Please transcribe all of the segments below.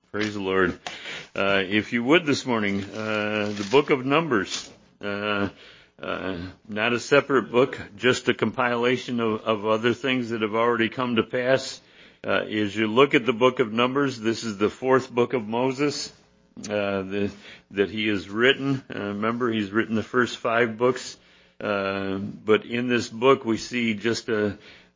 Praise the Lord. If you would this morning, the book of Numbers, not a separate book, just a compilation of other things that have already come to pass. As you look at the book of Numbers, this is the fourth book of Moses that he has written. Remember, he's written the first 5 books, but in this book we see just a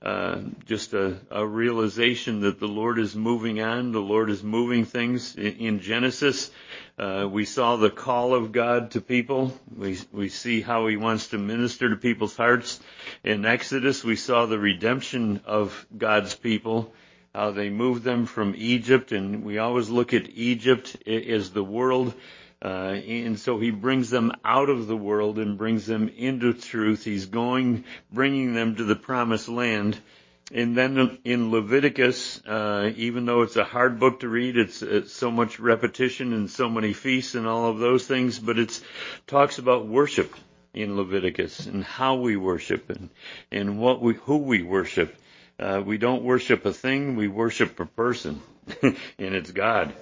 realization that the Lord is moving on. The Lord is moving things. In Genesis, we saw the call of God to people. We see how He wants to minister to people's hearts. In Exodus, we saw the redemption of God's people, how they moved them from Egypt, and we always look at Egypt as the world. And so He brings them out of the world and brings them into truth. He's bringing them to the promised land. And then in Leviticus, even though it's a hard book to read, it's so much repetition and so many feasts and all of those things, but it talks about worship in Leviticus and how we worship and who we worship. We don't worship a thing, we worship a person, and it's God.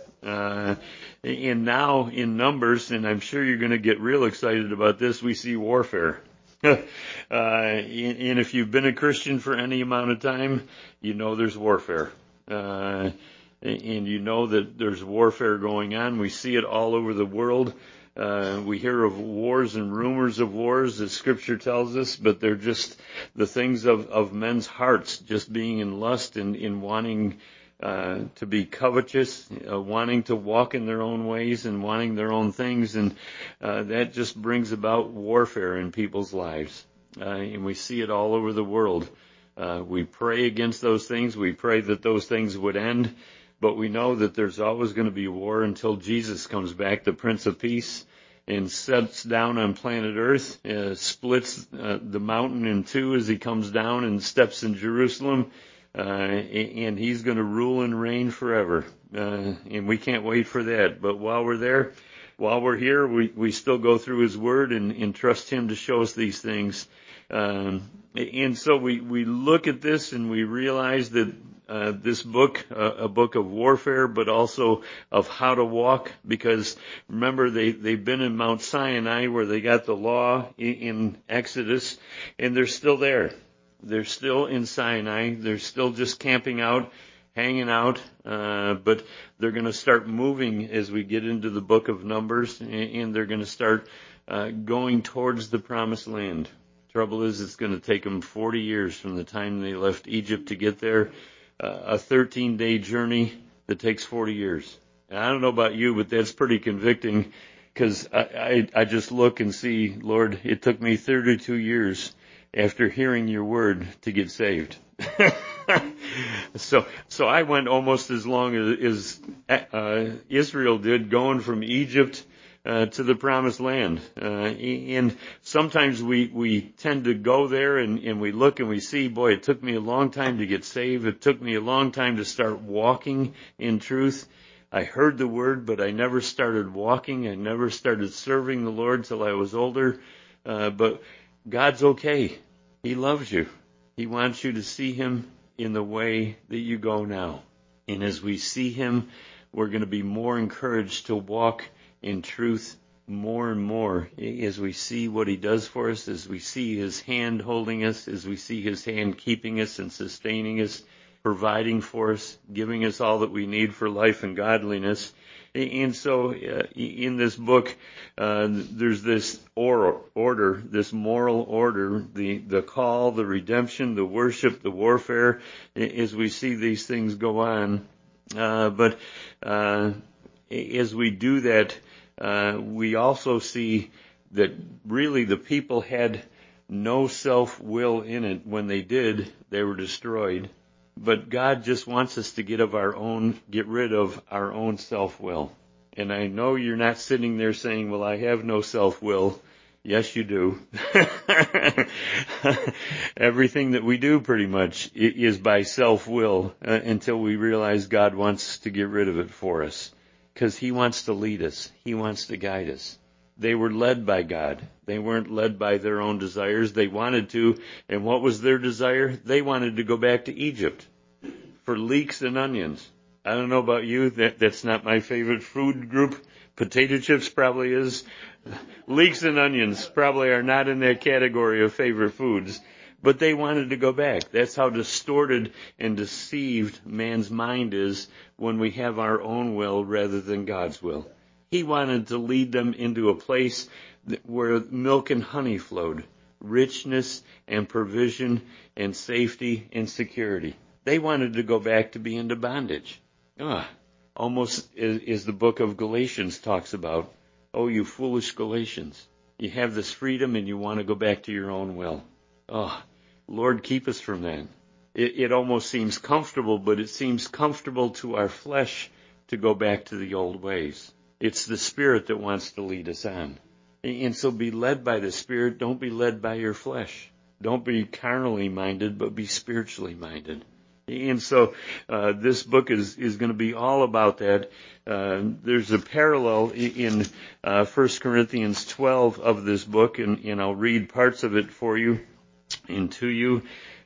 And now in Numbers, and I'm sure you're going to get real excited about this, we see warfare. And if you've been a Christian for any amount of time, you know there's warfare. And you know that there's warfare going on. We see it all over the world. We hear of wars and rumors of wars, as Scripture tells us, but they're just the things of men's hearts, just being in lust and in wanting to be covetous, wanting to walk in their own ways and wanting their own things, and that just brings about warfare in people's lives. And we see it all over the world. We pray against those things. We pray that those things would end, but we know that there's always going to be war until Jesus comes back, the Prince of Peace, and sets down on planet Earth, splits the mountain in two as He comes down and steps in Jerusalem. And He's going to rule and reign forever. And we can't wait for that. But while we're here, we still go through His Word and trust Him to show us these things. And so we look at this and we realize that this book, a book of warfare, but also of how to walk, because remember they've been in Mount Sinai where they got the law in Exodus, and they're still there. They're still in Sinai. They're still just camping out, hanging out, but they're going to start moving as we get into the book of Numbers, and they're going to start going towards the promised land. Trouble is, it's going to take them 40 years from the time they left Egypt to get there, a 13-day journey that takes 40 years. And I don't know about you, but that's pretty convicting, because I just look and see, Lord, it took me 32 years after hearing your word to get saved. So I went almost as long as Israel did, going from Egypt to the promised land. And sometimes we tend to go there and we look and we see, boy, it took me a long time to get saved. It took me a long time to start walking in truth. I heard the word, but I never started walking. I never started serving the Lord till I was older. But God's okay. He loves you. He wants you to see Him in the way that you go now. And as we see Him, we're going to be more encouraged to walk in truth more and more as we see what He does for us, as we see His hand holding us, as we see His hand keeping us and sustaining us, providing for us, giving us all that we need for life and godliness. And so in this book, there's this order, this moral order, the call, the redemption, the worship, the warfare, as we see these things go on. But as we do that, we also see that really the people had no self-will in it. When they did, they were destroyed. But God just wants us to get rid of our own self-will. And I know you're not sitting there saying, well, I have no self-will. Yes, you do. Everything that we do pretty much is by self-will until we realize God wants to get rid of it for us. Because He wants to lead us. He wants to guide us. They were led by God. They weren't led by their own desires. They wanted to. And what was their desire? They wanted to go back to Egypt for leeks and onions. I don't know about you. That's not my favorite food group. Potato chips probably is. Leeks and onions probably are not in that category of favorite foods. But they wanted to go back. That's how distorted and deceived man's mind is when we have our own will rather than God's will. He wanted to lead them into a place where milk and honey flowed, richness and provision and safety and security. They wanted to go back to be into bondage. Almost as the book of Galatians talks about. Oh, you foolish Galatians. You have this freedom and you want to go back to your own will. Lord, keep us from that. It almost seems comfortable, but it seems comfortable to our flesh to go back to the old ways. It's the Spirit that wants to lead us on. And so be led by the Spirit. Don't be led by your flesh. Don't be carnally minded, but be spiritually minded. And so this book is going to be all about that. There's a parallel in 1 Corinthians 12 of this book, and I'll read parts of it for you and to you.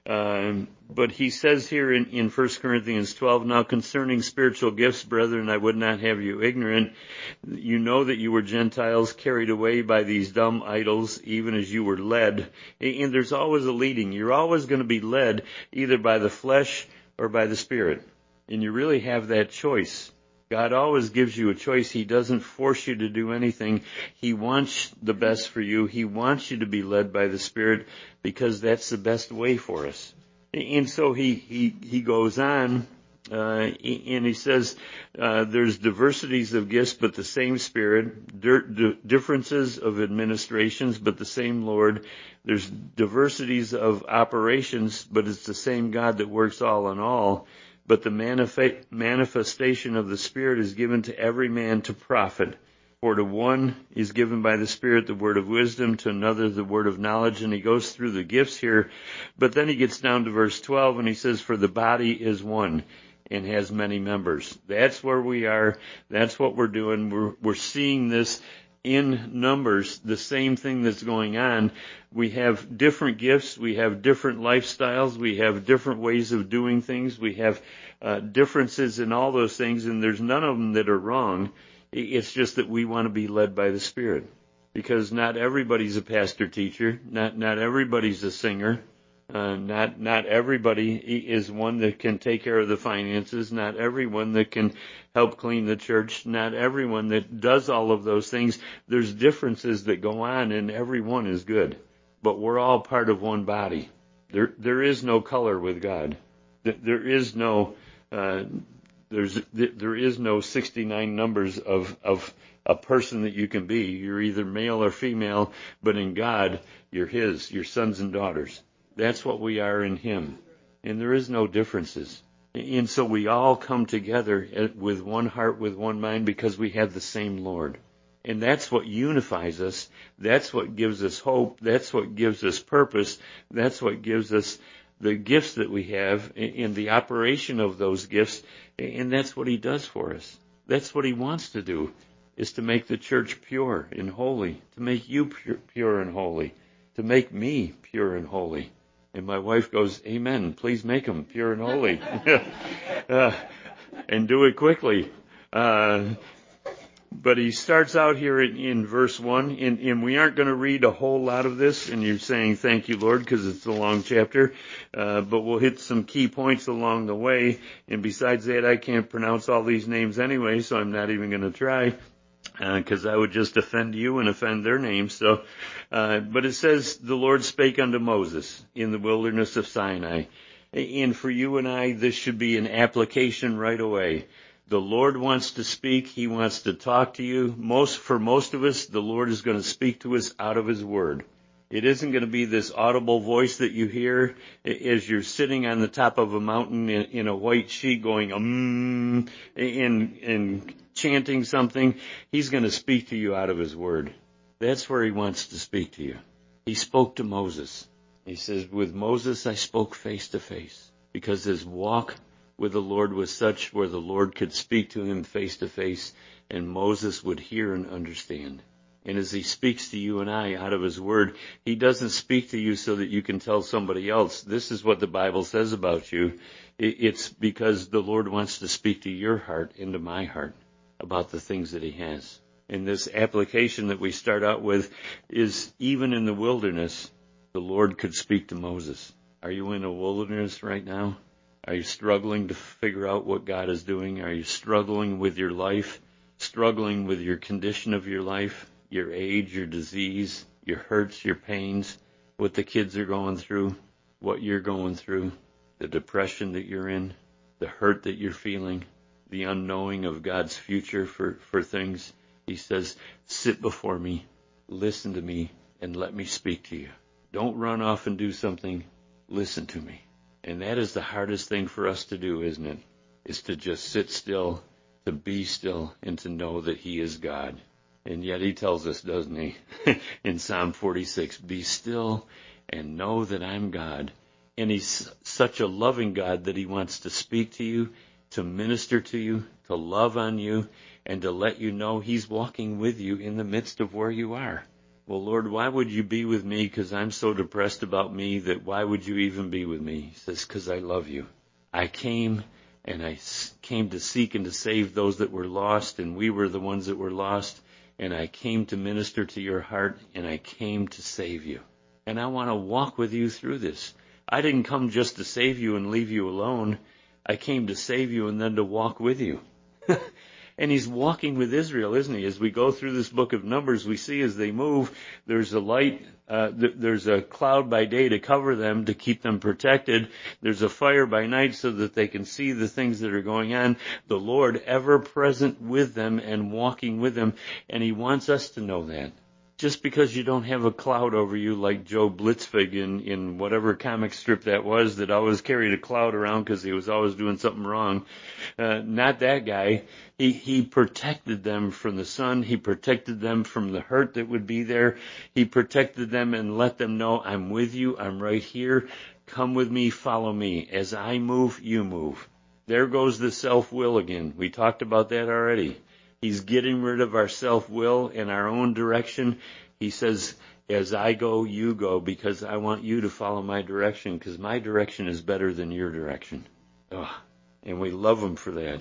But he says here in 1 Corinthians 12, now concerning spiritual gifts, brethren, I would not have you ignorant. You know that you were Gentiles carried away by these dumb idols, even as you were led. And there's always a leading. You're always going to be led either by the flesh or by the Spirit. And you really have that choice. God always gives you a choice. He doesn't force you to do anything. He wants the best for you. He wants you to be led by the Spirit because that's the best way for us. And so he goes on, and he says, there's diversities of gifts, but the same Spirit, differences of administrations, but the same Lord. There's diversities of operations, but it's the same God that works all in all. But the manifestation of the Spirit is given to every man to profit. For to one is given by the Spirit the word of wisdom, to another the word of knowledge, and he goes through the gifts here. But then he gets down to verse 12, and he says, for the body is one and has many members. That's where we are. That's what we're doing. We're seeing this in Numbers, the same thing that's going on. We have different gifts. We have different lifestyles. We have different ways of doing things. We have differences in all those things, and there's none of them that are wrong. It's just that we want to be led by the Spirit, because not everybody's a pastor teacher. Not everybody's a singer. Not everybody is one that can take care of the finances. Not everyone that can help clean the church. Not everyone that does all of those things. There's differences that go on, and everyone is good. But we're all part of one body. There is no color with God. There is no 69 numbers of a person that you can be. You're either male or female, but in God, you're His, your sons and daughters. That's what we are in Him. And there is no differences. And so we all come together with one heart, with one mind, because we have the same Lord. And that's what unifies us. That's what gives us hope. That's what gives us purpose. That's what gives us the gifts that we have and the operation of those gifts. And that's what He does for us. That's what He wants to do, is to make the church pure and holy, to make you pure and holy, to make me pure and holy. And my wife goes, amen, please make them pure and holy. And do it quickly. But he starts out here in verse 1, and we aren't going to read a whole lot of this, and you're saying thank you, Lord, because it's a long chapter, but we'll hit some key points along the way, and besides that, I can't pronounce all these names anyway, so I'm not even going to try, because I would just offend you and offend their names. So, but it says, the Lord spake unto Moses in the wilderness of Sinai, and for you and I, this should be an application right away. The Lord wants to speak. He wants to talk to you. For most of us, the Lord is going to speak to us out of His Word. It isn't going to be this audible voice that you hear as you're sitting on the top of a mountain in a white sheet going, and chanting something. He's going to speak to you out of His Word. That's where He wants to speak to you. He spoke to Moses. He says, with Moses I spoke face to face, because his walk with the Lord was such where the Lord could speak to him face to face, and Moses would hear and understand. And as he speaks to you and I out of his word, he doesn't speak to you so that you can tell somebody else, this is what the Bible says about you. It's because the Lord wants to speak to your heart, into my heart, about the things that he has. And this application that we start out with is, even in the wilderness, the Lord could speak to Moses. Are you in a wilderness right now? Are you struggling to figure out what God is doing? Are you struggling with your life? Struggling with your condition of your life? Your age, your disease, your hurts, your pains, what the kids are going through, what you're going through, the depression that you're in, the hurt that you're feeling, the unknowing of God's future for things. He says, sit before me, listen to me, and let me speak to you. Don't run off and do something. Listen to me. And that is the hardest thing for us to do, isn't it? Is to just sit still, to be still, and to know that he is God. And yet he tells us, doesn't he, in Psalm 46, be still and know that I'm God. And he's such a loving God that he wants to speak to you, to minister to you, to love on you, and to let you know he's walking with you in the midst of where you are. Well, Lord, why would you be with me? Because I'm so depressed about me that why would you even be with me? He says, because I love you. I came to seek and to save those that were lost, and we were the ones that were lost. And I came to minister to your heart, and I came to save you. And I want to walk with you through this. I didn't come just to save you and leave you alone. I came to save you and then to walk with you. And he's walking with Israel, isn't he? As we go through this book of Numbers, we see as they move, there's a light, there's a cloud by day to cover them, to keep them protected. There's a fire by night so that they can see the things that are going on. The Lord ever present with them and walking with them. And he wants us to know that. Just because you don't have a cloud over you like Joe Blitzfig in whatever comic strip that was that always carried a cloud around because he was always doing something wrong. Not that guy. He protected them from the sun. He protected them from the hurt that would be there. He protected them and let them know, I'm with you. I'm right here. Come with me. Follow me. As I move, you move. There goes the self-will again. We talked about that already. He's getting rid of our self-will in our own direction. He says, as I go, you go, because I want you to follow my direction, because my direction is better than your direction. Oh, and we love him for that.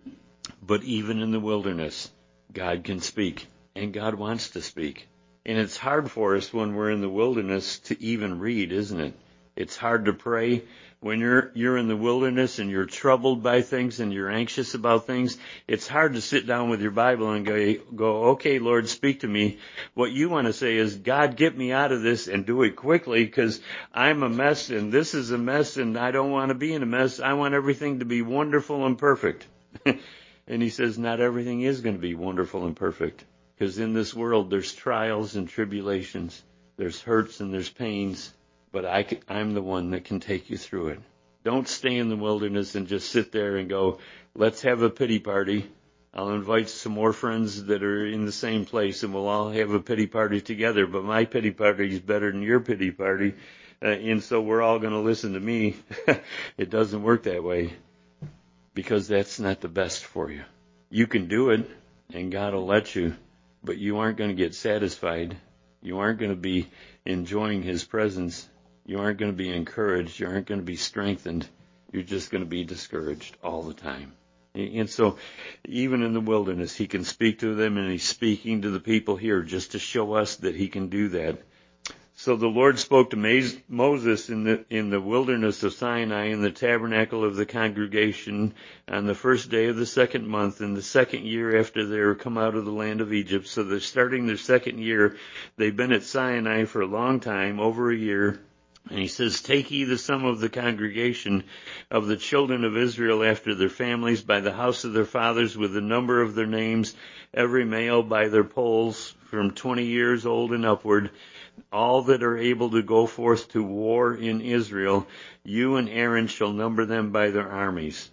But even in the wilderness, God can speak, and God wants to speak. And it's hard for us when we're in the wilderness to even read, isn't it? It's hard to pray. When you're in the wilderness and you're troubled by things and you're anxious about things, it's hard to sit down with your Bible and go, okay, Lord, speak to me. What you want to say is, God, get me out of this and do it quickly because I'm a mess and this is a mess and I don't want to be in a mess. I want everything to be wonderful and perfect. And he says, not everything is going to be wonderful and perfect because in this world there's trials and tribulations. There's hurts and there's pains. But I'm the one that can take you through it. Don't stay in the wilderness and just sit there and go, let's have a pity party. I'll invite some more friends that are in the same place and we'll all have a pity party together. But my pity party is better than your pity party. And so we're all going to listen to me. It doesn't work that way because that's not the best for you. You can do it and God will let you, but you aren't going to get satisfied. You aren't going to be enjoying his presence. You aren't going to be encouraged. You aren't going to be strengthened. You're just going to be discouraged all the time. And so even in the wilderness, he can speak to them, and he's speaking to the people here just to show us that he can do that. So the Lord spoke to Moses in the wilderness of Sinai in the tabernacle of the congregation on the first day of the second month in the second year after they were come out of the land of Egypt. So they're starting their second year. They've been at Sinai for a long time, over a year. And he says, take ye the sum of the congregation of the children of Israel after their families by the house of their fathers with the number of their names, every male by their polls from 20 years old and upward, all that are able to go forth to war in Israel. You and Aaron shall number them by their armies.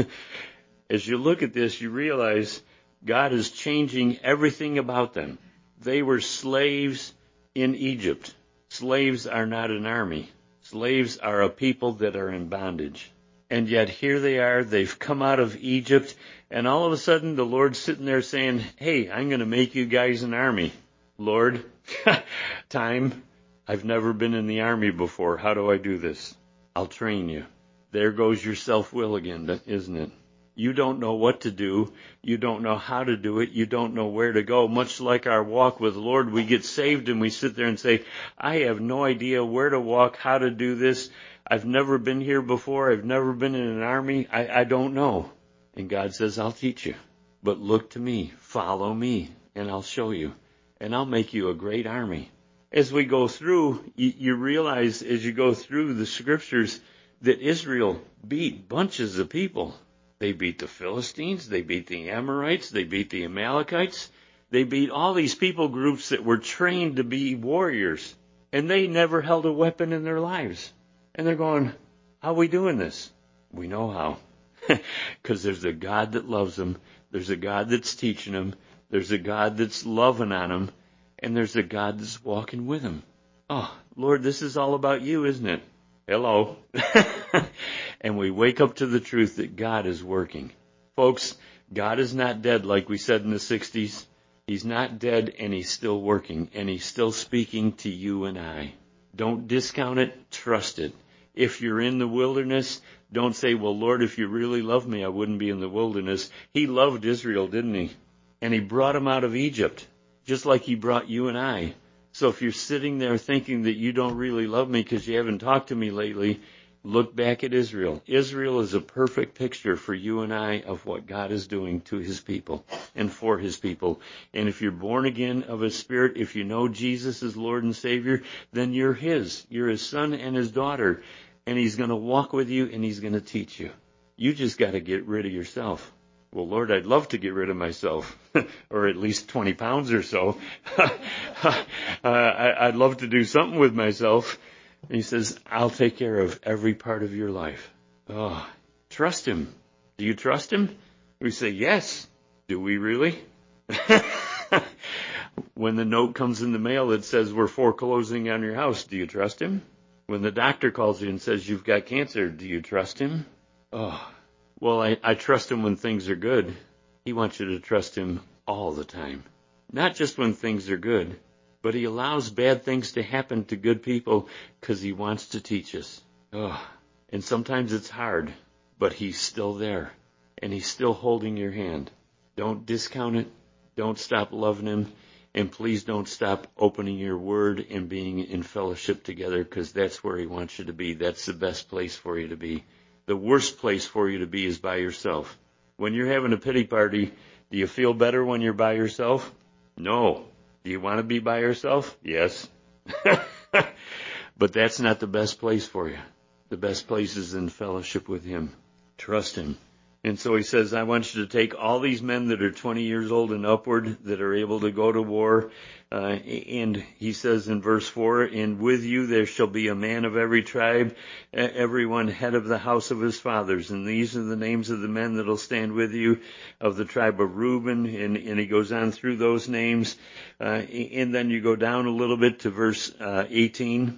As you look at this, you realize God is changing everything about them. They were slaves in Egypt. Slaves are not an army. Slaves are a people that are in bondage. And yet here they are, they've come out of Egypt, and all of a sudden the Lord's sitting there saying, hey, I'm going to make you guys an army. Lord, time, I've never been in the army before. How do I do this? I'll train you. There goes your self-will again, isn't it? You don't know what to do. You don't know how to do it. You don't know where to go. Much like our walk with the Lord, we get saved and we sit there and say, I have no idea where to walk, how to do this. I've never been here before. I've never been in an army. I don't know. And God says, I'll teach you. But look to me, follow me, and I'll show you. And I'll make you a great army. As we go through, you realize as you go through the scriptures that Israel beat bunches of people. They beat the Philistines, they beat the Amorites, they beat the Amalekites. They beat all these people groups that were trained to be warriors. And they never held a weapon in their lives. And they're going, how are we doing this? We know how. Because there's a God that loves them. There's a God that's teaching them. There's a God that's loving on them. And there's a God that's walking with them. Oh, Lord, this is all about you, isn't it? Hello. And we wake up to the truth that God is working. Folks, God is not dead like we said in the 60s. He's not dead, and He's still working, and He's still speaking to you and I. Don't discount it. Trust it. If you're in the wilderness, don't say, well, Lord, if you really love me, I wouldn't be in the wilderness. He loved Israel, didn't He? And He brought them out of Egypt, just like He brought you and I. So if you're sitting there thinking that you don't really love me because you haven't talked to me lately, look back at Israel. Israel is a perfect picture for you and I of what God is doing to His people and for His people. And if you're born again of His Spirit, if you know Jesus as Lord and Savior, then you're His. You're His son and His daughter. And He's going to walk with you and He's going to teach you. You just got to get rid of yourself. Well, Lord, I'd love to get rid of myself, or at least 20 pounds or so. I'd love to do something with myself. And He says, I'll take care of every part of your life. Oh, trust Him. Do you trust Him? We say, yes. Do we really? When the note comes in the mail that says we're foreclosing on your house, do you trust Him? When the doctor calls you and says you've got cancer, do you trust Him? Oh, well, I trust Him when things are good. He wants you to trust Him all the time. Not just when things are good, but He allows bad things to happen to good people because He wants to teach us. Oh, and sometimes it's hard, but He's still there, and He's still holding your hand. Don't discount it. Don't stop loving Him. And please don't stop opening your Word and being in fellowship together, because that's where He wants you to be. That's the best place for you to be. The worst place for you to be is by yourself. When you're having a pity party, do you feel better when you're by yourself? No. Do you want to be by yourself? Yes. But that's not the best place for you. The best place is in fellowship with Him. Trust Him. And so He says, I want you to take all these men that are 20 years old and upward that are able to go to war. And He says in verse 4, and with you there shall be a man of every tribe, everyone head of the house of his fathers. And these are the names of the men that will stand with you of the tribe of Reuben. And He goes on through those names. And then you go down a little bit to verse 18.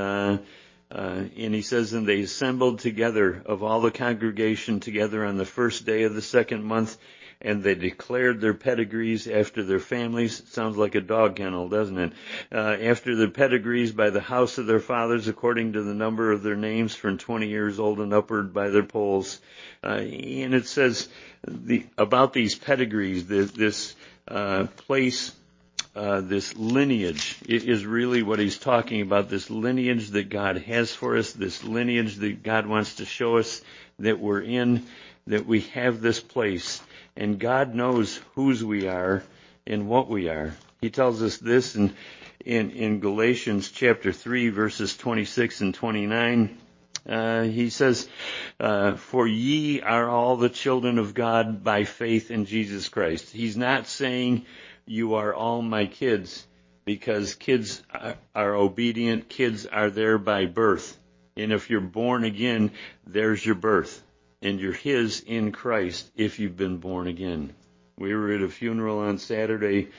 And He says, and they assembled together of all the congregation together on the first day of the second month, and they declared their pedigrees after their families. Sounds like a dog kennel, doesn't it? After their pedigrees by the house of their fathers, according to the number of their names, from 20 years old and upward by their polls. And it says about these pedigrees, this place, this lineage is really what He's talking about, this lineage that God has for us, this lineage that God wants to show us that we're in, that we have this place. And God knows whose we are and what we are. He tells us this in Galatians chapter 3, verses 26 and 29. He says, for ye are all the children of God by faith in Jesus Christ. He's not saying you are all my kids, because kids are obedient. Kids are there by birth. And if you're born again, there's your birth. And you're His in Christ if you've been born again. We were at a funeral on Saturday,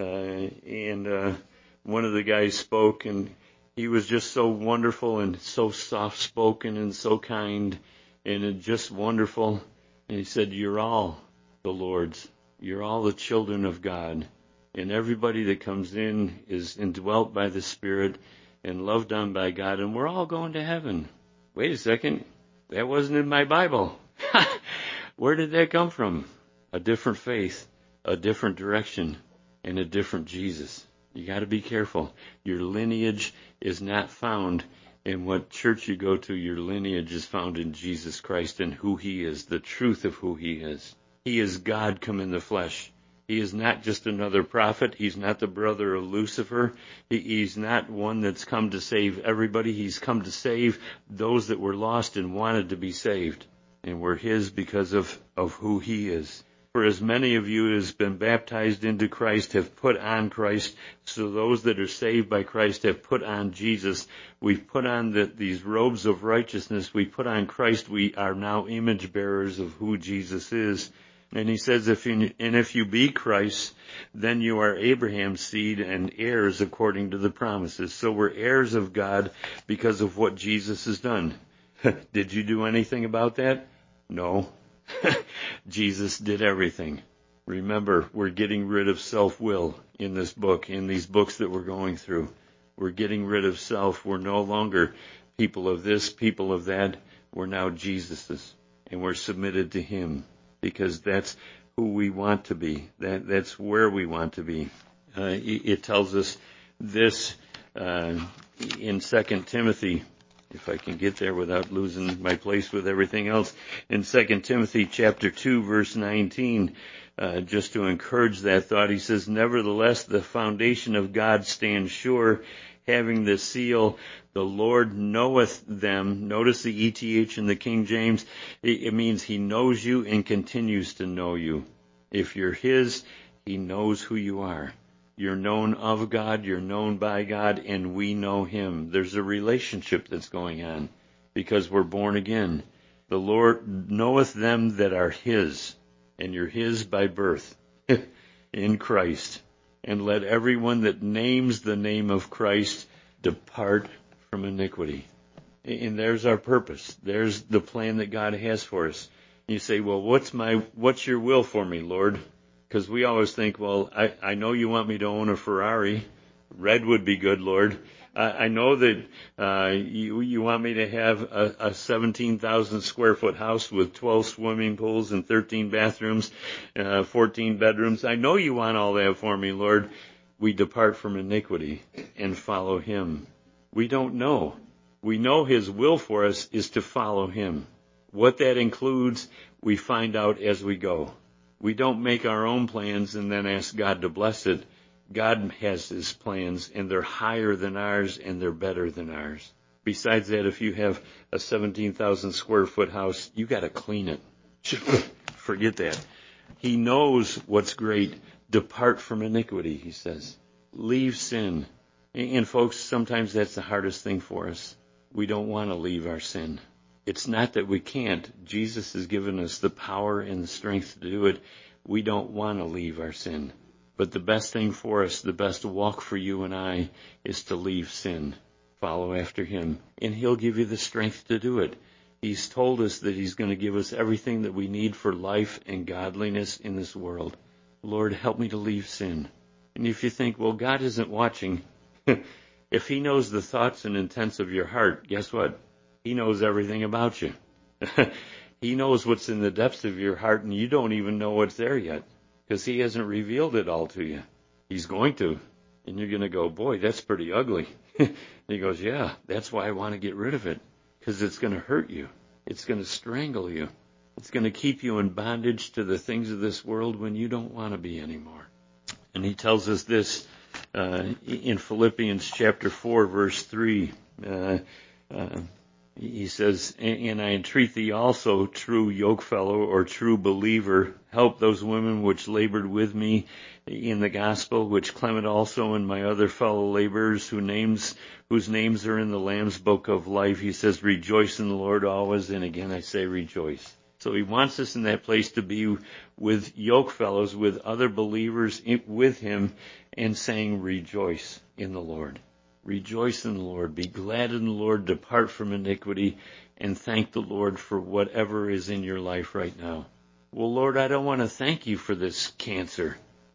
and one of the guys spoke, and he was just so wonderful and so soft-spoken and so kind and just wonderful. And he said, you're all the Lord's. You're all the children of God. And everybody that comes in is indwelt by the Spirit and loved on by God, and we're all going to heaven. Wait a second. That wasn't in my Bible. Where did that come from? A different faith, a different direction, and a different Jesus. You got to be careful. Your lineage is not found in what church you go to. Your lineage is found in Jesus Christ and who He is, the truth of who He is. He is God come in the flesh. He is not just another prophet. He's not the brother of Lucifer. He's not one that's come to save everybody. He's come to save those that were lost and wanted to be saved. And we're His because of who He is. For as many of you as been baptized into Christ have put on Christ, so those that are saved by Christ have put on Jesus. We've put on these robes of righteousness. We put on Christ. We are now image bearers of who Jesus is. And He says, if you be Christ, then you are Abraham's seed and heirs according to the promises. So we're heirs of God because of what Jesus has done. Did you do anything about that? No. Jesus did everything. Remember, we're getting rid of self-will in this book, in these books that we're going through. We're getting rid of self. We're no longer people of this, people of that. We're now Jesus's, and we're submitted to Him because that's who we want to be. That's where we want to be. It tells us this in 2 Timothy, if I can get there without losing my place with everything else. In 2 Timothy chapter 2, verse 19, just to encourage that thought, he says, nevertheless, the foundation of God stands sure, having the seal, the Lord knoweth them. Notice the ETH in the King James. It means He knows you and continues to know you. If you're His, He knows who you are. You're known of God, you're known by God, and we know Him. There's a relationship that's going on because we're born again. The Lord knoweth them that are His, and you're His by birth in Christ. And let everyone that names the name of Christ depart from iniquity. And there's our purpose. There's the plan that God has for us. You say, well, what's your will for me, Lord? Because we always think, well, I know you want me to own a Ferrari. Red would be good, Lord. I know that you want me to have a 17,000 square foot house with 12 swimming pools and 13 bathrooms, 14 bedrooms. I know you want all that for me, Lord. We depart from iniquity and follow Him. We don't know. We know His will for us is to follow Him. What that includes, we find out as we go. We don't make our own plans and then ask God to bless it. God has His plans, and they're higher than ours, and they're better than ours. Besides that, if you have a 17,000 square foot house, you got to clean it. Forget that. He knows what's great. Depart from iniquity, He says. Leave sin. And folks, sometimes that's the hardest thing for us. We don't want to leave our sin. It's not that we can't. Jesus has given us the power and the strength to do it. We don't want to leave our sin. But the best thing for us, the best walk for you and I, is to leave sin. Follow after Him. And He'll give you the strength to do it. He's told us that He's going to give us everything that we need for life and godliness in this world. Lord, help me to leave sin. And if you think, well, God isn't watching, if He knows the thoughts and intents of your heart, guess what? He knows everything about you. He knows what's in the depths of your heart, and you don't even know what's there yet because He hasn't revealed it all to you. He's going to. And you're going to go, boy, that's pretty ugly. And He goes, yeah, that's why I want to get rid of it, because it's going to hurt you. It's going to strangle you. It's going to keep you in bondage to the things of this world when you don't want to be anymore. And He tells us this in Philippians chapter 4, verse 3. He says, and I entreat thee also, true yokefellow or true believer, help those women which labored with me in the gospel, which Clement also and my other fellow laborers whose names are in the Lamb's book of life. He says, rejoice in the Lord always, and again I say rejoice. So He wants us in that place to be with yoke fellows, with other believers with Him, and saying rejoice in the Lord. Rejoice in the Lord. Be glad in the Lord. Depart from iniquity, and thank the Lord for whatever is in your life right now. Well, Lord, I don't want to thank You for this cancer.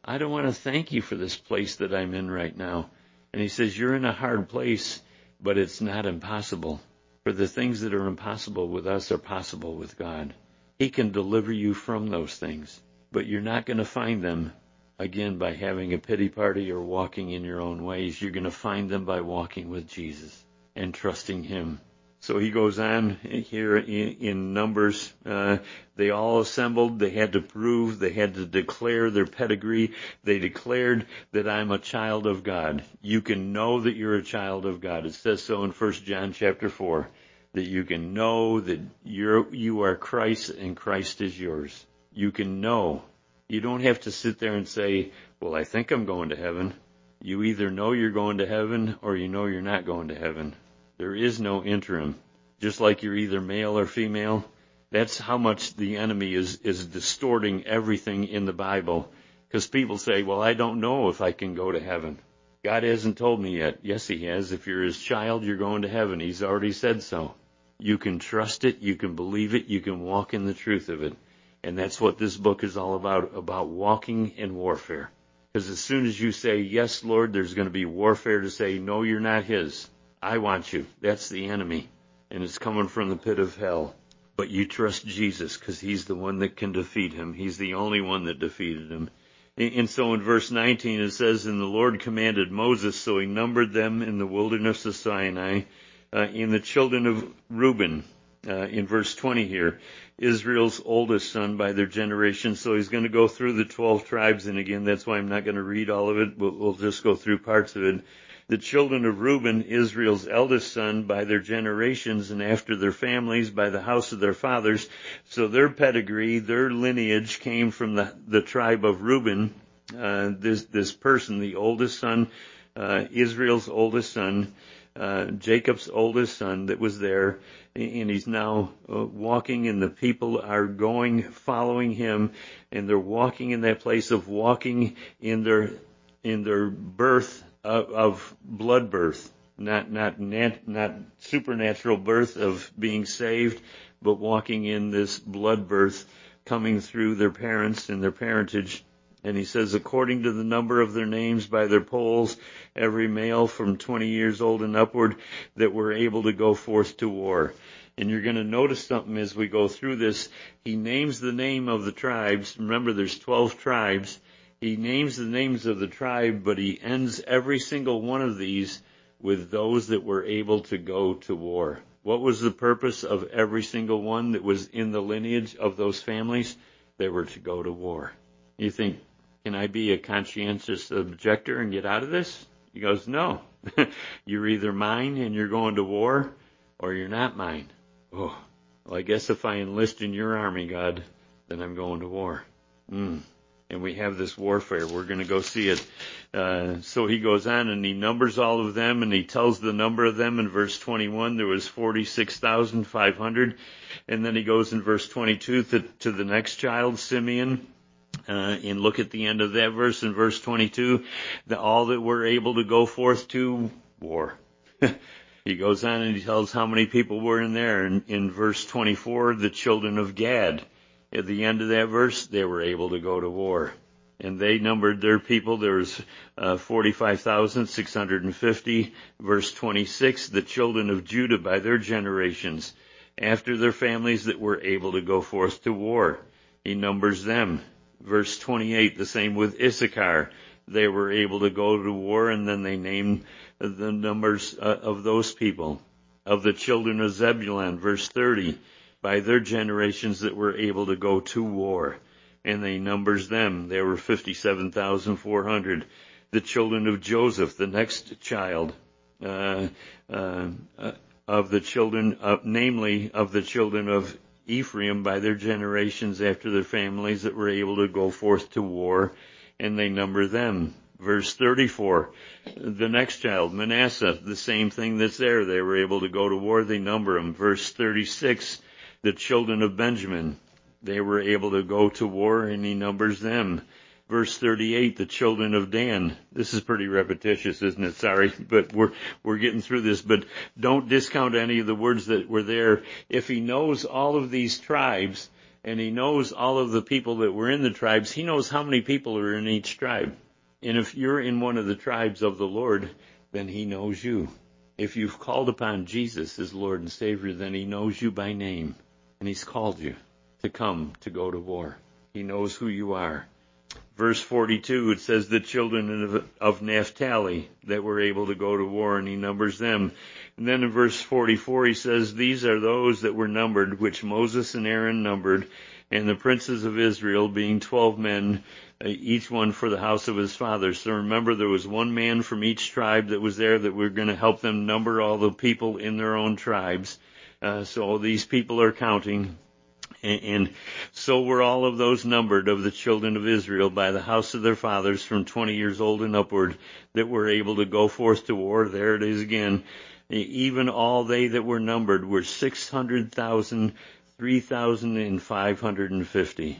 I don't want to thank you for this place that I'm in right now. And he says, you're in a hard place, but it's not impossible. For the things that are impossible with us are possible with God. He can deliver you from those things, but you're not going to find them, again, by having a pity party or walking in your own ways. You're going to find them by walking with Jesus and trusting him. So he goes on here in Numbers. They all assembled. They had to prove. They had to declare their pedigree. They declared that I'm a child of God. You can know that you're a child of God. It says so in 1 John chapter 4, that you can know that you are Christ and Christ is yours. You can know. You don't have to sit there and say, well, I think I'm going to heaven. You either know you're going to heaven or you know you're not going to heaven. There is no interim. Just like you're either male or female, that's how much the enemy is distorting everything in the Bible. Because people say, well, I don't know if I can go to heaven. God hasn't told me yet. Yes, he has. If you're his child, you're going to heaven. He's already said so. You can trust it. You can believe it. You can walk in the truth of it. And that's what this book is all about walking in warfare. Because as soon as you say, yes, Lord, there's going to be warfare to say, no, you're not his. I want you. That's the enemy. And it's coming from the pit of hell. But you trust Jesus because he's the one that can defeat him. He's the only one that defeated him. And so in verse 19 it says, and the Lord commanded Moses, so he numbered them in the wilderness of Sinai, in the children of Reuben. In verse 20 here, Israel's oldest son by their generation. So he's going to go through the 12 tribes. And again, that's why I'm not going to read all of it. We'll just go through parts of it. The children of Reuben, Israel's eldest son, by their generations and after their families, by the house of their fathers. So their pedigree, their lineage came from the tribe of Reuben. This person, the oldest son, Israel's oldest son, Jacob's oldest son that was there, and he's now walking, and the people are following him, and they're walking in that place of walking in their birth of blood birth, not supernatural birth of being saved, but walking in this blood birth coming through their parents and their parentage. And he says, according to the number of their names by their polls, every male from 20 years old and upward that were able to go forth to war. And you're going to notice something as we go through this. He names the name of the tribes. Remember, there's 12 tribes. He names the names of the tribe, but he ends every single one of these with those that were able to go to war. What was the purpose of every single one that was in the lineage of those families? They were to go to war. You think, can I be a conscientious objector and get out of this? He goes, no. You're either mine and you're going to war, or you're not mine. Oh, well, I guess if I enlist in your army, God, then I'm going to war. And we have this warfare. We're going to go see it. So he goes on and he numbers all of them, and he tells the number of them in verse 21. There was 46,500. And then he goes in verse 22 to the next child, Simeon. And look at the end of that verse in verse 22. All that were able to go forth to war. He goes on and he tells how many people were in there. In verse 24, the children of Gad. At the end of that verse, they were able to go to war. And they numbered their people. There was 45,650. Verse 26, the children of Judah by their generations, after their families that were able to go forth to war. He numbers them. Verse 28, the same with Issachar. They were able to go to war, and then they named the numbers of those people. Of the children of Zebulun, verse 30, by their generations that were able to go to war. And they numbers them. There were 57,400. The children of Joseph, the next child, of the children, namely of the children of Ephraim by their generations after their families that were able to go forth to war, and they number them. Verse 34, the next child, Manasseh, the same thing that's there. They were able to go to war, they number them. Verse 36, the children of Benjamin, they were able to go to war, and he numbers them. Verse 38, the children of Dan. This is pretty repetitious, isn't it? Sorry, but we're getting through this. But don't discount any of the words that were there. If he knows all of these tribes, and he knows all of the people that were in the tribes. He knows how many people are in each tribe. And if you're in one of the tribes of the Lord, then he knows you. If you've called upon Jesus as Lord and Savior, then he knows you by name. And he's called you to come to go to war. He knows who you are. Verse 42, it says the children of Naphtali that were able to go to war, and he numbers them. And then in verse 44, he says, these are those that were numbered, which Moses and Aaron numbered, and the princes of Israel, being 12 men, each one for the house of his father. So remember, there was one man from each tribe that was there that we're going to help them number all the people in their own tribes. So these people are counting. And so were all of those numbered of the children of Israel by the house of their fathers from 20 years old and upward that were able to go forth to war. There it is again. Even all they that were numbered were 600,000, 3,550.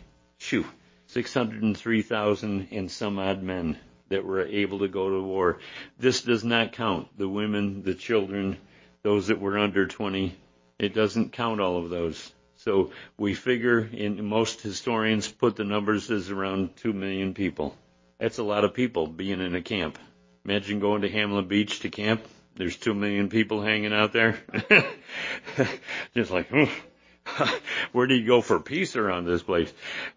603,000 and some odd men that were able to go to war. This does not count the women, the children, those that were under 20. It doesn't count all of those. So we figure, most historians put the numbers as around 2 million people. That's a lot of people being in a camp. Imagine going to Hamlin Beach to camp. There's 2 million people hanging out there. Just like, where do you go for peace around this place?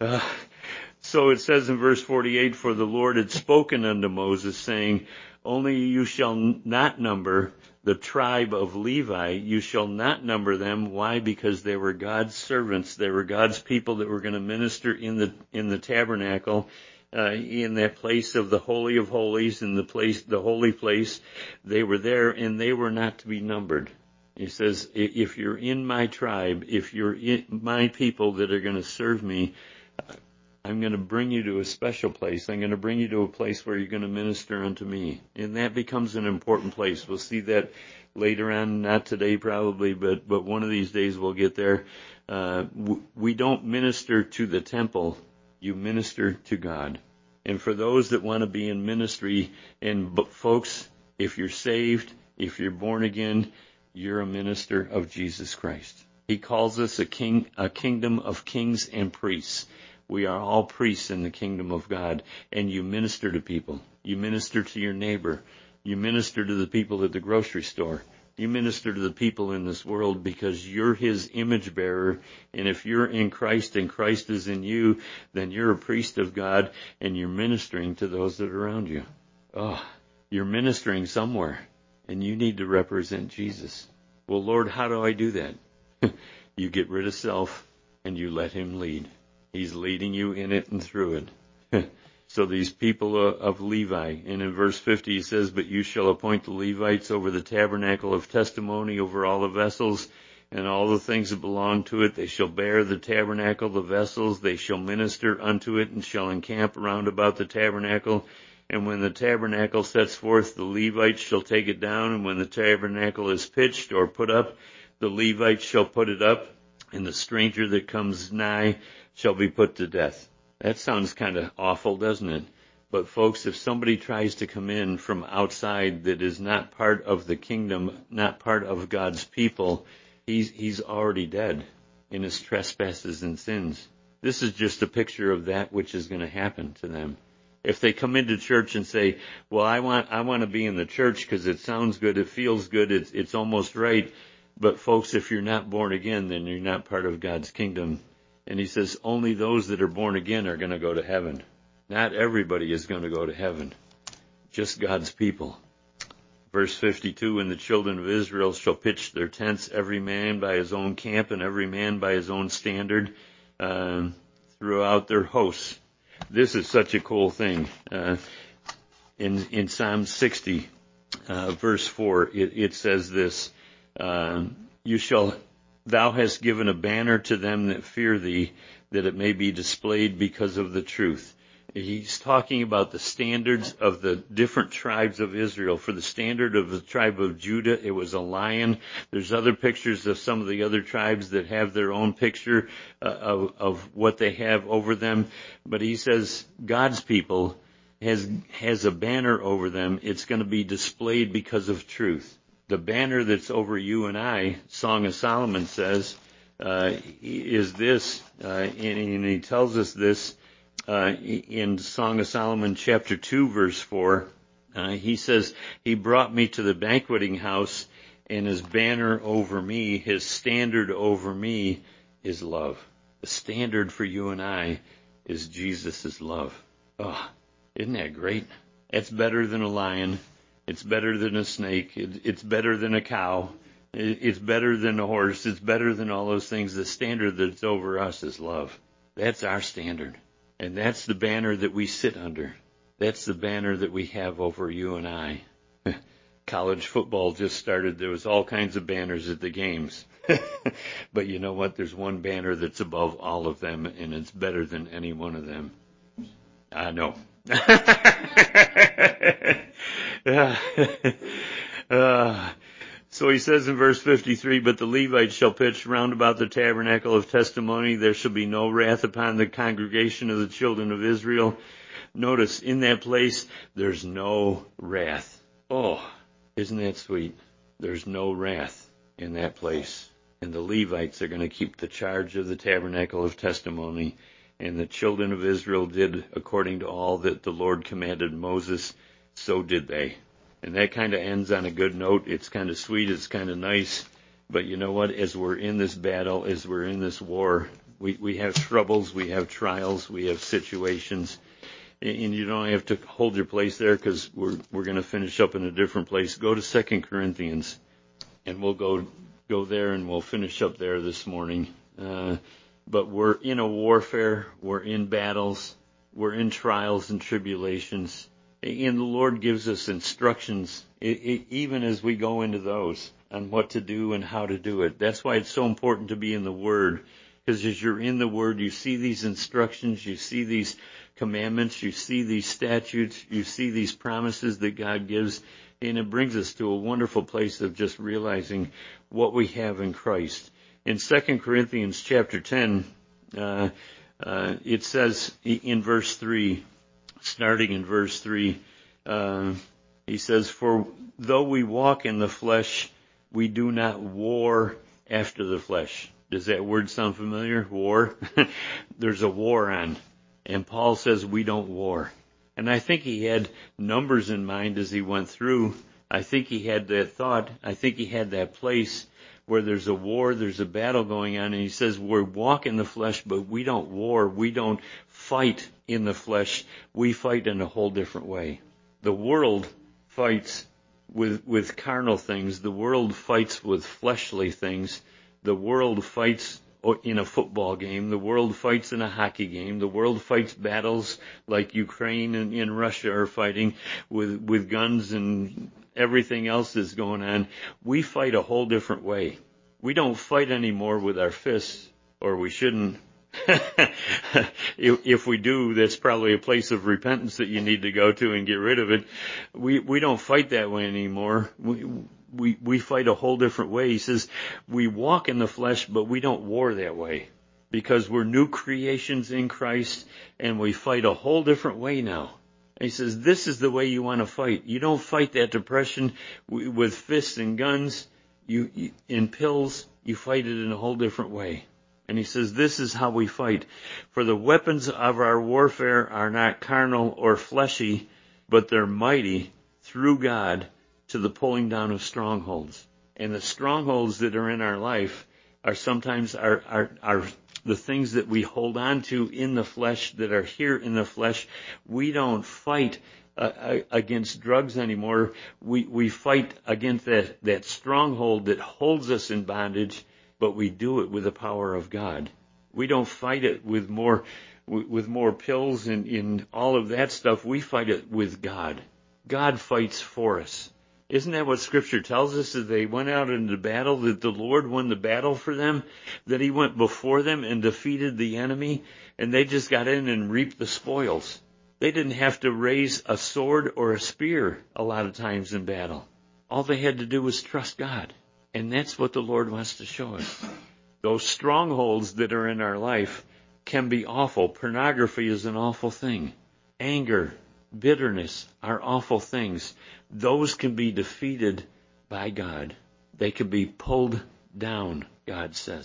So it says in verse 48, for the Lord had spoken unto Moses, saying, only you shall not number the tribe of Levi. You shall not number them. Why? Because they were God's servants. They were God's people that were going to minister in the tabernacle, in that place of the Holy of Holies, in the holy place. They were there, and they were not to be numbered. He says, if you're in my tribe, if you're in my people that are going to serve me, I'm going to bring you to a special place. I'm going to bring you to a place where you're going to minister unto me. And that becomes an important place. We'll see that later on, not today probably, but one of these days we'll get there. We don't minister to the temple. You minister to God. And for those that want to be in ministry, and folks, if you're saved, if you're born again, you're a minister of Jesus Christ. He calls us a kingdom of kings and priests. We are all priests in the kingdom of God, and you minister to people. You minister to your neighbor. You minister to the people at the grocery store. You minister to the people in this world because you're his image bearer, and if you're in Christ and Christ is in you, then you're a priest of God, and you're ministering to those that are around you. You're ministering somewhere, and you need to represent Jesus. Well, Lord, how do I do that? You get rid of self, and you let him lead. He's leading you in it and through it. So these people of Levi, and in verse 50 he says, but you shall appoint the Levites over the tabernacle of testimony, over all the vessels, and all the things that belong to it. They shall bear the tabernacle, the vessels. They shall minister unto it, and shall encamp round about the tabernacle. And when the tabernacle sets forth, the Levites shall take it down. And when the tabernacle is pitched or put up, the Levites shall put it up. And the stranger that comes nigh shall be put to death. That sounds kind of awful, doesn't it? But folks, if somebody tries to come in from outside that is not part of the kingdom, not part of God's people, he's already dead in his trespasses and sins. This is just a picture of that which is going to happen to them. If they come into church and say, well, I want to be in the church because it sounds good, it feels good, it's almost right. But folks, if you're not born again, then you're not part of God's kingdom. And he says only those that are born again are going to go to heaven. Not everybody is going to go to heaven. Just God's people. Verse 52, and the children of Israel shall pitch their tents, every man by his own camp and every man by his own standard, throughout their hosts. This is such a cool thing. In Psalm 60, verse 4, it says this, Thou hast given a banner to them that fear thee, that it may be displayed because of the truth. He's talking about the standards of the different tribes of Israel. For the standard of the tribe of Judah, it was a lion. There's other pictures of some of the other tribes that have their own picture of what they have over them. But he says God's people has a banner over them. It's going to be displayed because of truth. The banner that's over you and I, Song of Solomon says, is this, and he tells us this in Song of Solomon chapter 2 verse 4. He says, he brought me to the banqueting house, and his banner over me, his standard over me is love. The standard for you and I is Jesus' love. Oh, isn't that great? It's better than a lion. It's better than a snake. It's better than a cow. It's better than a horse. It's better than all those things. The standard that's over us is love. That's our standard. And that's the banner that we sit under. That's the banner that we have over you and I. College football just started. There was all kinds of banners at the games. But you know what? There's one banner that's above all of them, and it's better than any one of them. I know. So he says in verse 53, but the Levites shall pitch round about the tabernacle of testimony. There shall be no wrath upon the congregation of the children of Israel. Notice, in that place, there's no wrath. Oh, isn't that sweet? There's no wrath in that place. And the Levites are going to keep the charge of the tabernacle of testimony. And the children of Israel did according to all that the Lord commanded Moses. So did they. And that kind of ends on a good note. It's kind of sweet. It's kind of nice. But you know what? As we're in this battle, as we're in this war, we have troubles, we have trials, we have situations. And you don't have to hold your place there, because we're going to finish up in a different place. Go to 2 Corinthians, and we'll go there, and we'll finish up there this morning. But we're in a warfare. We're in battles. We're in trials and tribulations. And the Lord gives us instructions, even as we go into those, on what to do and how to do it. That's why it's so important to be in the Word, because as you're in the Word, you see these instructions, you see these commandments, you see these statutes, you see these promises that God gives, and it brings us to a wonderful place of just realizing what we have in Christ. In 2 Corinthians chapter 10, it says in verse 3, starting in verse 3, he says, for though we walk in the flesh, we do not war after the flesh. Does that word sound familiar? War? There's a war on. And Paul says we don't war. And I think he had numbers in mind as he went through. I think he had that thought. I think he had that place where there's a war, there's a battle going on. And he says we walk in the flesh, but we don't war. We don't fight in the flesh. We fight in a whole different way. The world fights with carnal things. The world fights with fleshly things. The world fights in a football game. The world fights in a hockey game. The world fights battles like Ukraine and Russia are fighting with guns and everything else that's going on. We fight a whole different way. We don't fight anymore with our fists, or we shouldn't. If we do, that's probably a place of repentance that you need to go to and get rid of it. We don't fight that way anymore. We fight a whole different way. He says we walk in the flesh, but we don't war that way, because we're new creations in Christ, and we fight a whole different way now. And he says this is the way you want to fight. You don't fight that depression with fists and guns, in pills. You fight it in a whole different way. And he says this is how we fight. For the weapons of our warfare are not carnal or fleshy, but they're mighty through God to the pulling down of strongholds. And the strongholds that are in our life are sometimes are the things that we hold on to in the flesh, that are here in the flesh. We don't fight against drugs anymore. We fight against that stronghold that holds us in bondage, but we do it with the power of God. We don't fight it with more pills and in all of that stuff. We fight it with God. God fights for us. Isn't that what Scripture tells us? That they went out into battle, that the Lord won the battle for them, that He went before them and defeated the enemy, and they just got in and reaped the spoils. They didn't have to raise a sword or a spear a lot of times in battle. All they had to do was trust God. And that's what the Lord wants to show us. Those strongholds that are in our life can be awful. Pornography is an awful thing. Anger, bitterness are awful things. Those can be defeated by God. They can be pulled down, God says.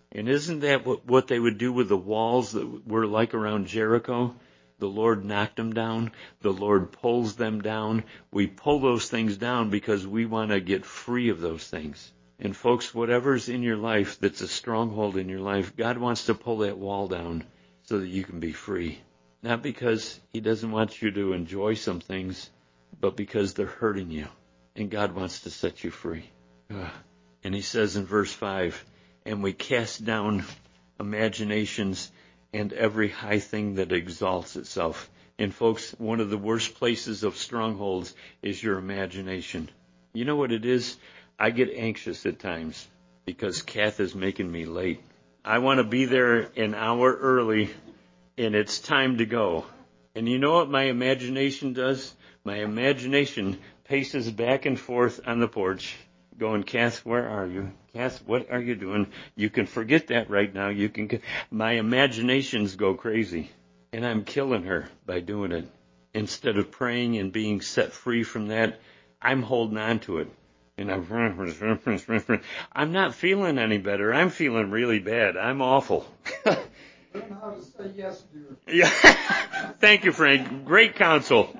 And isn't that what they would do with the walls that were like around Jericho? The Lord knocked them down. The Lord pulls them down. We pull those things down because we want to get free of those things. And folks, whatever's in your life that's a stronghold in your life, God wants to pull that wall down so that you can be free. Not because He doesn't want you to enjoy some things, but because they're hurting you. And God wants to set you free. And He says in verse 5, and we cast down imaginations and every high thing that exalts itself. And folks, one of the worst places of strongholds is your imagination. You know what it is? I get anxious at times because Kath is making me late. I want to be there an hour early, and it's time to go. And you know what my imagination does? My imagination paces back and forth on the porch, going, Kath, where are you? Kath, what are you doing? You can forget that right now. My imaginations go crazy, and I'm killing her by doing it. Instead of praying and being set free from that, I'm holding on to it. And I'm not feeling any better. I'm feeling really bad. I'm awful. Learn how to say yes, dear. Yeah. Thank you, Frank. Great counsel.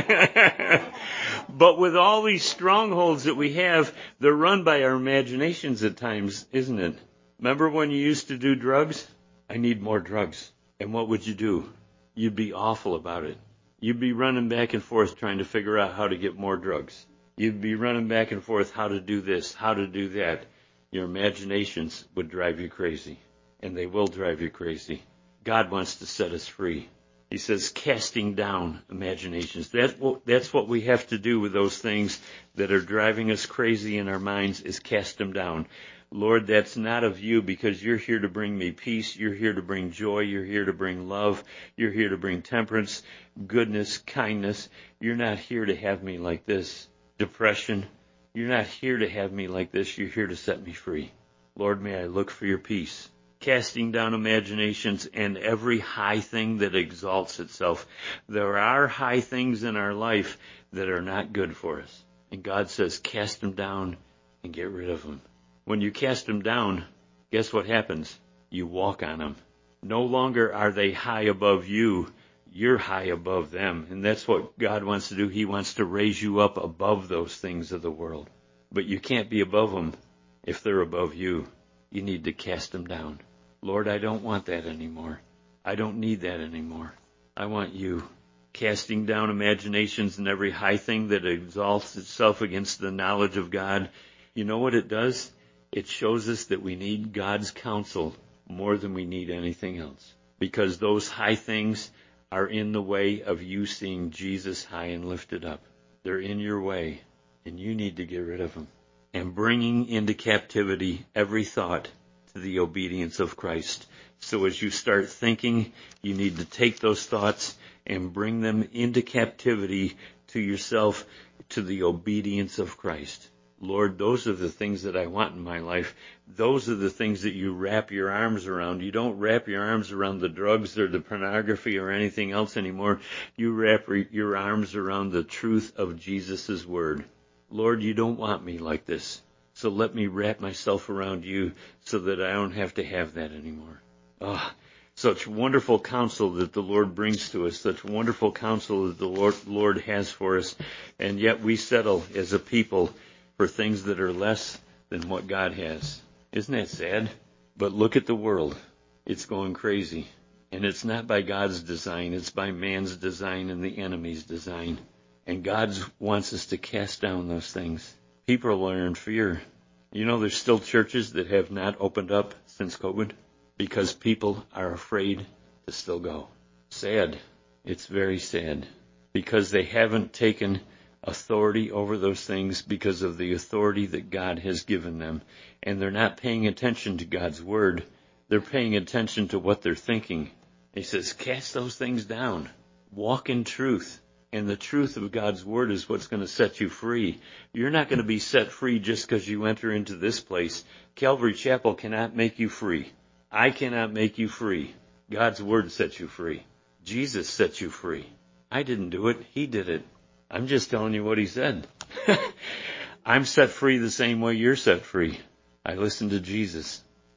But with all these strongholds that we have, they're run by our imaginations at times, isn't it? Remember when you used to do drugs? I need more drugs. And what would you do? You'd be awful about it. You'd be running back and forth trying to figure out how to get more drugs. You'd be running back and forth how to do this, how to do that. Your imaginations would drive you crazy. And they will drive you crazy. God wants to set us free. He says, casting down imaginations. That's what we have to do with those things that are driving us crazy in our minds, is cast them down. Lord, that's not of you, because you're here to bring me peace. You're here to bring joy. You're here to bring love. You're here to bring temperance, goodness, kindness. You're not here to have me like this. Depression. You're not here to have me like this. You're here to set me free. Lord, may I look for your peace. Casting down imaginations and every high thing that exalts itself. There are high things in our life that are not good for us. And God says, cast them down and get rid of them. When you cast them down, guess what happens? You walk on them. No longer are they high above you. You're high above them. And that's what God wants to do. He wants to raise you up above those things of the world. But you can't be above them if they're above you. You need to cast them down. Lord, I don't want that anymore. I don't need that anymore. I want you. Casting down imaginations and every high thing that exalts itself against the knowledge of God. You know what it does? It shows us that we need God's counsel more than we need anything else. Because those high things are in the way of you seeing Jesus high and lifted up. They're in your way, and you need to get rid of them. And bringing into captivity every thought to the obedience of Christ. So as you start thinking, you need to take those thoughts and bring them into captivity to yourself, to the obedience of Christ. Lord, those are the things that I want in my life. Those are the things that you wrap your arms around. You don't wrap your arms around the drugs or the pornography or anything else anymore. You wrap your arms around the truth of Jesus' word. Lord, you don't want me like this. So let me wrap myself around you so that I don't have to have that anymore. Oh, such wonderful counsel that the Lord brings to us, such wonderful counsel that the Lord has for us. And yet we settle as a people for things that are less than what God has. Isn't that sad? But look at the world. It's going crazy. And it's not by God's design. It's by man's design and the enemy's design. And God wants us to cast down those things. People are in fear. You know, there's still churches that have not opened up since COVID because people are afraid to still go. Sad. It's very sad. Because they haven't taken authority over those things because of the authority that God has given them. And they're not paying attention to God's word. They're paying attention to what they're thinking. He says, cast those things down. Walk in truth. And the truth of God's word is what's going to set you free. You're not going to be set free just because you enter into this place. Calvary Chapel cannot make you free. I cannot make you free. God's word sets you free. Jesus sets you free. I didn't do it. He did it. I'm just telling you what he said. I'm set free the same way you're set free. I listen to Jesus.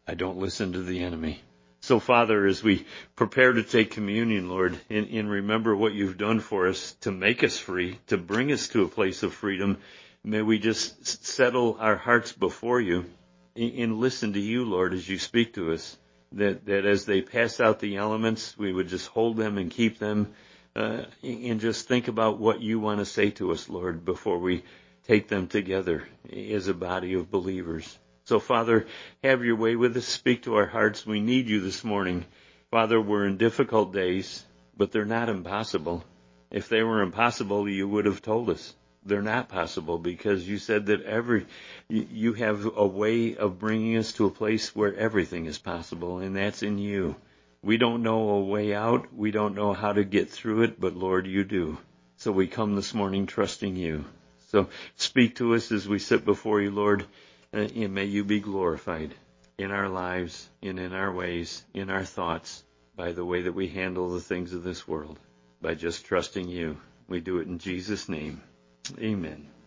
I don't listen to the enemy. So, Father, as we prepare to take communion, Lord, and remember what you've done for us to make us free, to bring us to a place of freedom, may we just settle our hearts before you and listen to you, Lord, as you speak to us, that as they pass out the elements, we would just hold them and keep them, and just think about what you want to say to us, Lord, before we take them together as a body of believers. So, Father, have your way with us. Speak to our hearts. We need you this morning. Father, we're in difficult days, but they're not impossible. If they were impossible, you would have told us. They're not possible because you said that you have a way of bringing us to a place where everything is possible, and that's in you. We don't know a way out. We don't know how to get through it, but Lord, you do. So we come this morning trusting you. So speak to us as we sit before you, Lord. And may you be glorified in our lives and in our ways, in our thoughts, by the way that we handle the things of this world, by just trusting you. We do it in Jesus' name. Amen.